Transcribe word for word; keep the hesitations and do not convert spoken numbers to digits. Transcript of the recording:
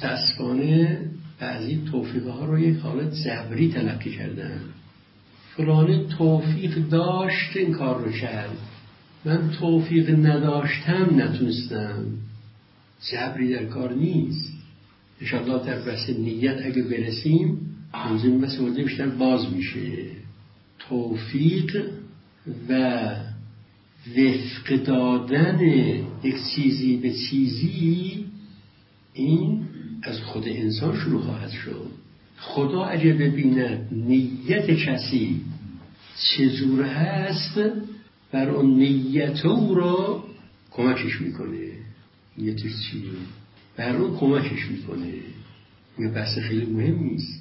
متاسفانه بعضی توفیق ها رو یک حالت جبری تلقی کردن. فلان توفیق داشت این کار رو کرد، من توفیق نداشتم نتونستم. جبری در کار نیست. انشاءالله در بحث نیت اگه برسیم موضوع مسئله بیشتر باز میشه. توفیق و وفق دادن یک چیزی به چیزی، این از خود انسان شروع خواهد شد. خدا اگه ببیند نیت کسی چجور هست، بر اون نیت او را کمکش میکنه. نیتش چیه؟ بر اون کمکش میکنه. یه بحث خیلی مهم نیست.